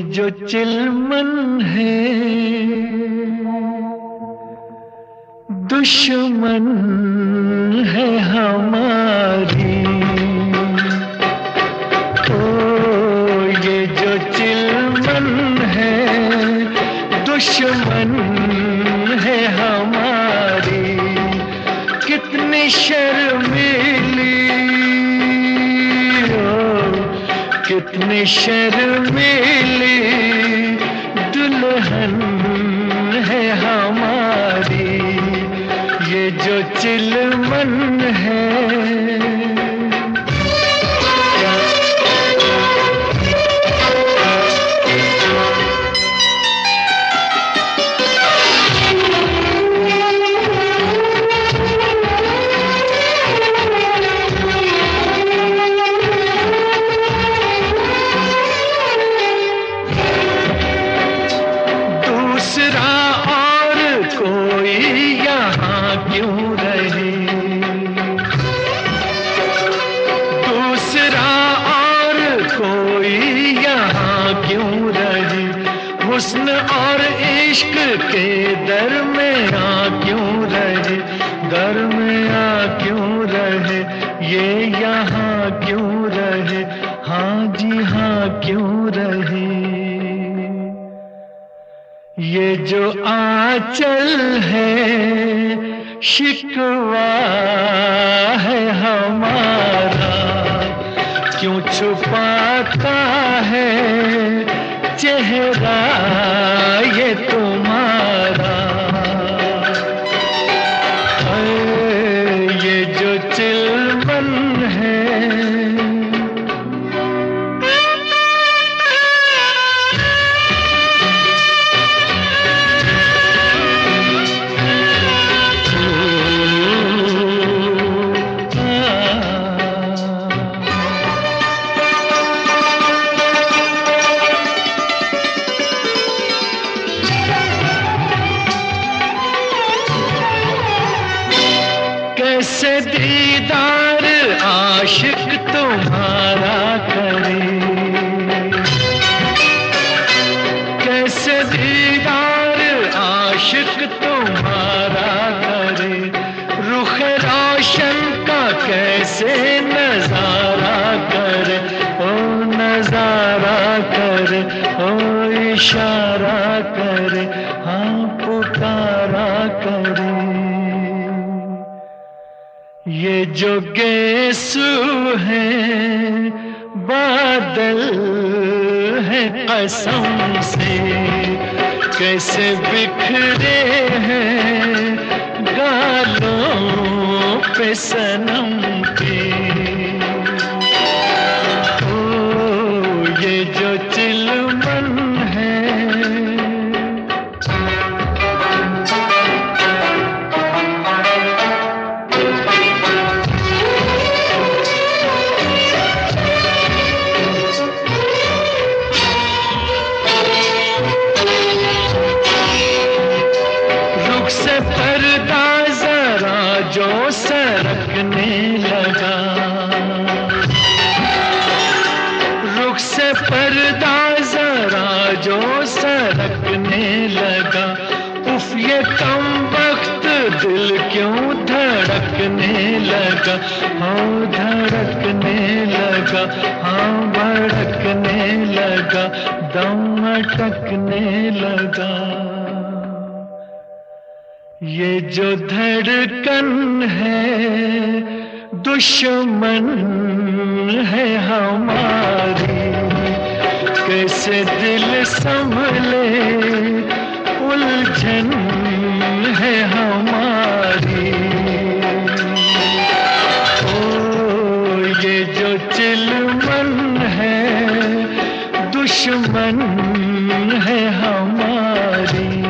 जो चिलमन है दुश्मन है हमारी। ओ ये जो चिलमन है दुश्मन है हमारी। कितनी शर्मीली कितनी शर्मीली दुल्हन है हमारी। ये जो चिलमन है हुस्न और इश्क के दरमियां क्यों रहे, दरमियां क्यों रहे, ये यहाँ क्यों रहे, हाँ जी हाँ क्यों रहे। ये जो आंचल है शिकवा है हमारा, क्यों छुपाता है चेहरा ये तुम्हारा। ये जो चिलमन है कैसे दीदार आशिक तुम्हारा करे, कैसे दीदार आशिक तुम्हारा करे। रुख रोशन का कैसे नजारा करे, ओ नजारा करे, ओ इशारा करे, हाँ पुकारा करे। ये जो गेसू है बादल है कसम से, कैसे बिखरे हैं गालों पे सनम के। ओ ये जो चिलमन है पर्दा जरा जो सरकने लगा, रुख से पर्दा जरा जो सरकने लगा। उफ ये कम वक्त दिल क्यों धड़कने लगा, हाँ धड़कने लगा, हाँ भड़कने लगा, दम अटकने लगा। ये जो धड़कन है दुश्मन है हमारी। कैसे दिल संभले उलझन है हमारी। ओ ये जो चिलमन है दुश्मन है हमारी।